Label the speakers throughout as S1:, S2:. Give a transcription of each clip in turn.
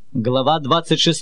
S1: Глава 26.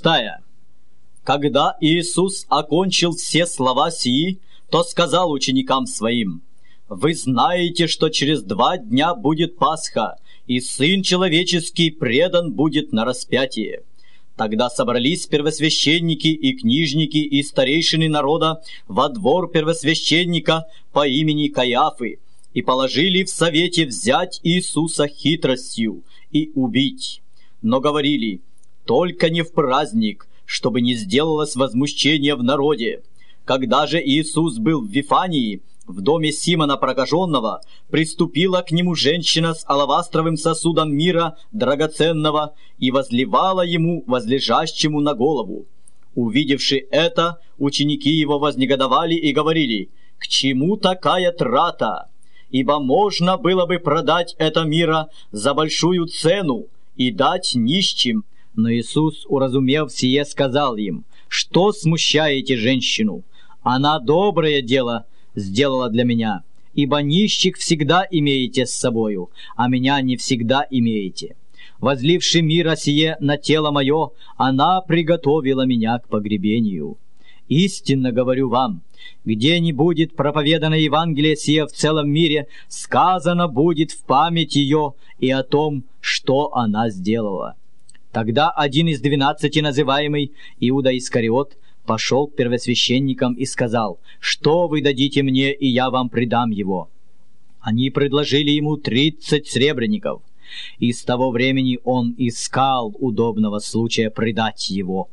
S1: Когда Иисус окончил все слова сии, то сказал ученикам своим: «Вы знаете, что через 2 дня будет Пасха, и Сын Человеческий предан будет на распятие». Тогда собрались первосвященники и книжники и старейшины народа во двор первосвященника по имени Каиафы и положили в совете взять Иисуса хитростью и убить. Но говорили: «Только не в праздник, чтобы не сделалось возмущение в народе». Когда же Иисус был в Вифании, в доме Симона Прокаженного, приступила к нему женщина с алавастровым сосудом мира драгоценного и возливала ему, возлежащему, на голову. Увидевши это, ученики его вознегодовали и говорили: «К чему такая трата? Ибо можно было бы продать это мира за большую цену и дать нищим». Но Иисус, уразумев сие, сказал им: «Что смущаете женщину? Она доброе дело сделала для меня, ибо нищих всегда имеете с собою, а меня не всегда имеете. Возливши мира сие на тело мое, она приготовила меня к погребению. Истинно говорю вам, где не будет проповедано Евангелие сие в целом мире, сказано будет в память ее и о том, что она сделала». Тогда один из 12, называемый Иуда Искариот, пошел к первосвященникам и сказал: «Что вы дадите мне, и я вам предам его?» Они предложили ему 30 сребреников, и с того времени он искал удобного случая предать его.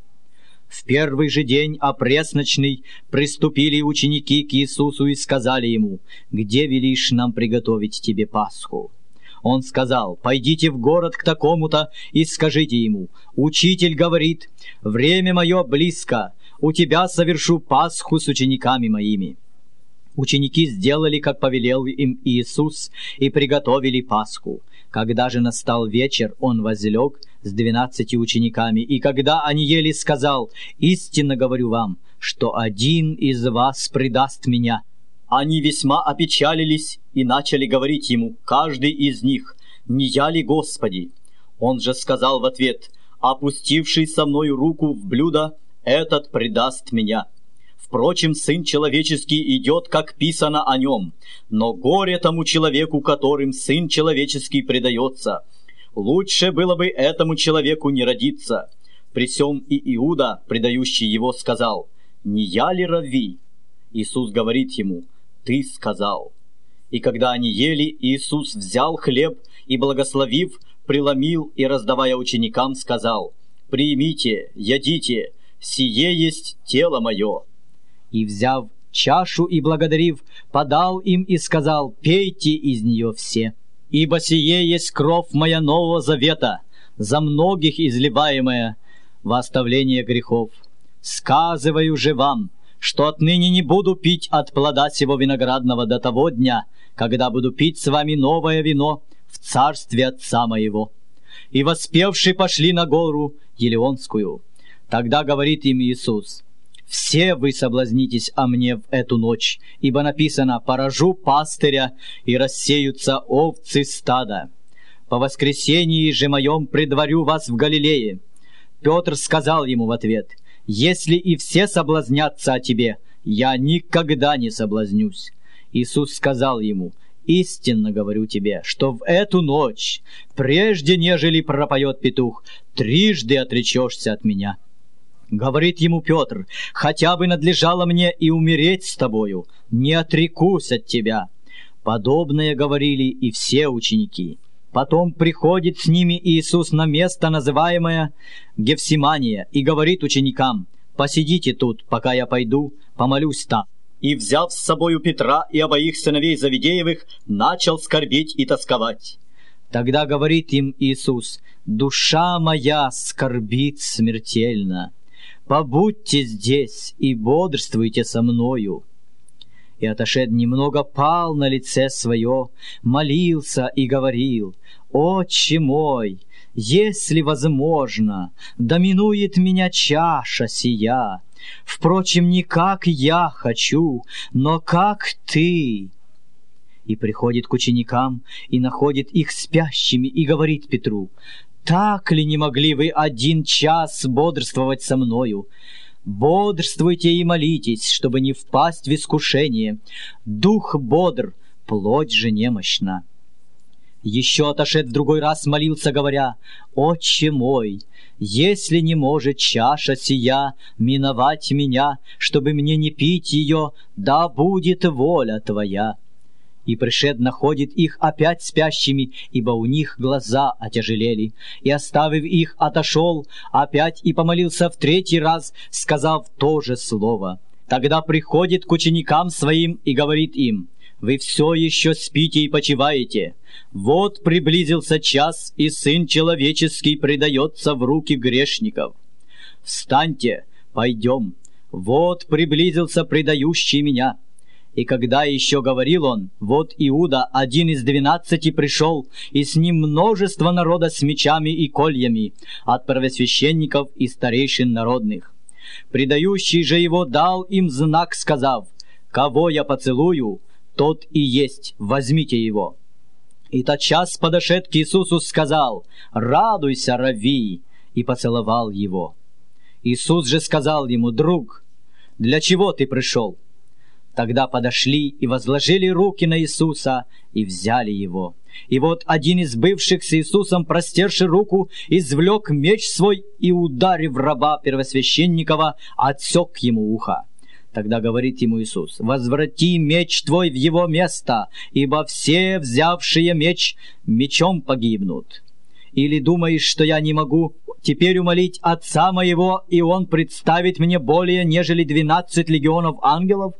S1: В первый же день опресночный приступили ученики к Иисусу и сказали ему: «Где велишь нам приготовить тебе Пасху?» Он сказал: «Пойдите в город к такому-то и скажите ему: Учитель говорит: время мое близко, у тебя совершу Пасху с учениками моими». Ученики сделали, как повелел им Иисус, и приготовили Пасху. Когда же настал вечер, он возлег с 12 учениками, и когда они ели, сказал: «Истинно говорю вам, что один из вас предаст меня». Они весьма опечалились и начали говорить ему, каждый из них: «Не я ли, Господи?» Он же сказал в ответ: «Опустивший со мною руку в блюдо, этот предаст меня. Впрочем, Сын Человеческий идет, как писано о нем, но горе тому человеку, которым Сын Человеческий предается. Лучше было бы этому человеку не родиться». При сем и Иуда, предающий его, сказал: «Не я ли, Равви?» Иисус говорит ему: «Ты сказал». И когда они ели, Иисус взял хлеб и, благословив, преломил и, раздавая ученикам, сказал: «Примите, ядите, сие есть тело мое». И, взяв чашу и благодарив, подал им и сказал: «Пейте из нее все, ибо сие есть кровь моя нового завета, за многих изливаемая во оставление грехов. Сказываю же вам, что отныне не буду пить от плода сего виноградного до того дня, когда буду пить с вами новое вино в царстве Отца моего». И воспевши пошли на гору Елеонскую. Тогда говорит им Иисус: «Все вы соблазнитесь о мне в эту ночь, ибо написано: поражу пастыря, и рассеются овцы стада. По воскресении же моем предварю вас в Галилее». Петр сказал ему в ответ: «Если и все соблазнятся о тебе, я никогда не соблазнюсь». Иисус сказал ему: «Истинно говорю тебе, что в эту ночь, прежде нежели пропоет петух, 3 отречешься от меня». Говорит ему Петр: «Хотя бы надлежало мне и умереть с тобою, не отрекусь от тебя». Подобное говорили и все ученики. Потом приходит с ними Иисус на место, называемое Гефсимания, и говорит ученикам: «Посидите тут, пока я пойду, помолюсь там». И, взяв с собою Петра и обоих сыновей Завидеевых, начал скорбеть и тосковать. Тогда говорит им Иисус: «Душа моя скорбит смертельно. Побудьте здесь и бодрствуйте со мною». И, отошед немного, пал на лице свое, молился и говорил: «Отче мой, если возможно, да минует меня чаша сия. Впрочем, не как я хочу, но как Ты». И приходит к ученикам, и находит их спящими, и говорит Петру: Так ли не могли вы 1 час бодрствовать со мною? Бодрствуйте и молитесь, чтобы не впасть в искушение. Дух бодр, плоть же немощна». Еще отошед в другой раз молился, говоря: «Отче мой, если не может чаша сия миновать меня, чтобы мне не пить ее, да будет воля Твоя». И пришед находит их опять спящими, ибо у них глаза отяжелели. И, оставив их, отошел опять и помолился в 3-й раз, сказав то же слово. Тогда приходит к ученикам своим и говорит им: «Вы все еще спите и почиваете? Вот приблизился час, и Сын Человеческий предается в руки грешников. Встаньте, пойдем, вот приблизился предающий меня». И когда еще говорил он, вот Иуда, 1 из 12, пришел, и с ним множество народа с мечами и кольями, от первосвященников и старейшин народных. Предающий же его дал им знак, сказав: «Кого я поцелую, тот и есть, возьмите его». И тотчас подошед к Иисусу сказал: «Радуйся, Равви!» и поцеловал его. Иисус же сказал ему: «Друг, для чего ты пришел?» Тогда подошли и возложили руки на Иисуса и взяли его. И вот один из бывших с Иисусом, простерши руку, извлек меч свой и, ударив раба первосвященникова, отсек ему ухо. Тогда говорит ему Иисус: «Возврати меч твой в его место, ибо все, взявшие меч, мечом погибнут. Или думаешь, что я не могу теперь умолить Отца моего, и Он представит мне более, нежели 12 легионов ангелов?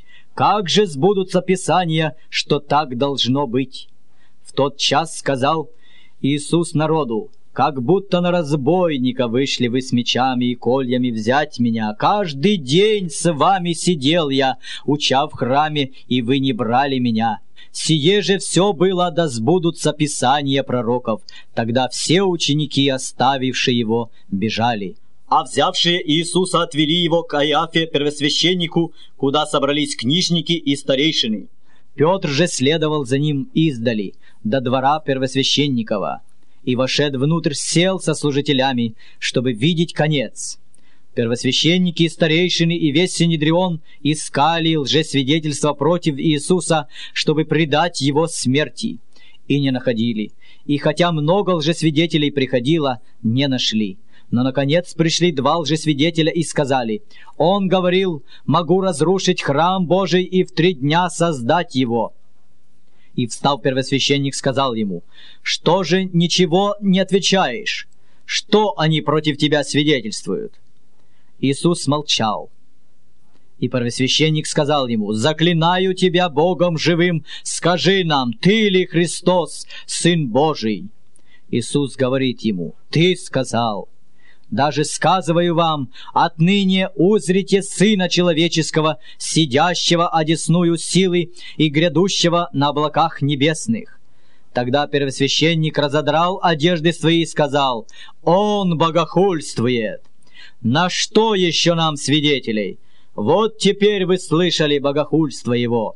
S1: Как же сбудутся Писания, что так должно быть?» В тот час сказал Иисус народу: «Как будто на разбойника вышли вы с мечами и кольями взять меня. Каждый день с вами сидел я, уча в храме, и вы не брали меня. Сие же все было, да сбудутся Писания пророков». Тогда все ученики, оставившие его, бежали. А взявшие Иисуса отвели его к Каиафе, первосвященнику, куда собрались книжники и старейшины. Петр же следовал за ним издали, до двора первосвященникова, и, вошед внутрь, сел со служителями, чтобы видеть конец. Первосвященники, старейшины и весь Синедрион искали лжесвидетельства против Иисуса, чтобы предать его смерти, и не находили. И хотя много лжесвидетелей приходило, не нашли. Но, наконец, пришли 2 лжесвидетеля и сказали: «Он говорил: могу разрушить храм Божий и в 3 дня создать его». И, встав первосвященник, сказал ему: «Что же ничего не отвечаешь? Что они против тебя свидетельствуют?» Иисус молчал. И первосвященник сказал ему: «Заклинаю тебя Богом живым, скажи нам, ты ли Христос, Сын Божий?» Иисус говорит ему: «Ты сказал. Даже сказываю вам, отныне узрите Сына Человеческого, сидящего одесную силы и грядущего на облаках небесных». Тогда первосвященник разодрал одежды свои и сказал: «Он богохульствует! На что еще нам свидетелей? Вот теперь вы слышали богохульство его.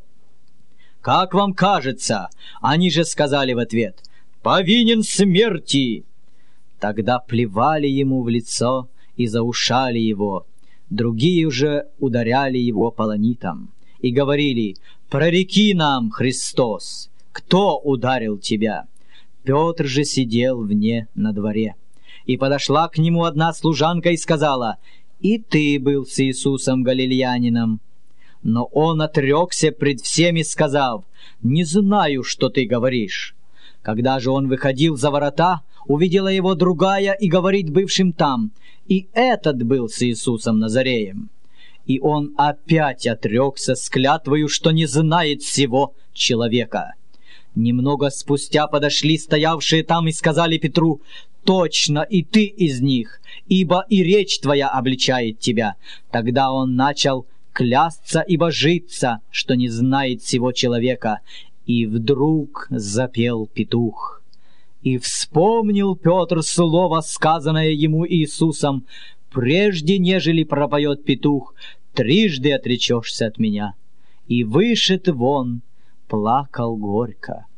S1: Как вам кажется?» Они же сказали в ответ: «Повинен смерти». Тогда плевали ему в лицо и заушали его. Другие уже ударяли его полонитом и говорили: «Прореки нам, Христос, кто ударил тебя?» Петр же сидел вне на дворе. И подошла к нему одна служанка и сказала: «И ты был с Иисусом Галилеянином». Но он отрекся пред всеми, сказав: «Не знаю, что ты говоришь». Когда же он выходил за ворота, увидела его другая и говорит бывшим там: «И этот был с Иисусом Назареем». И он опять отрекся с клятвою, что не знает сего человека. Немного спустя подошли стоявшие там и сказали Петру: «Точно и ты из них, ибо и речь твоя обличает тебя». Тогда он начал клясться и божиться, что не знает сего человека. И вдруг запел петух. И вспомнил Петр слово, сказанное ему Иисусом: «Прежде, нежели пропоет петух, 3 отречешься от меня». И вышед вон, плакал горько.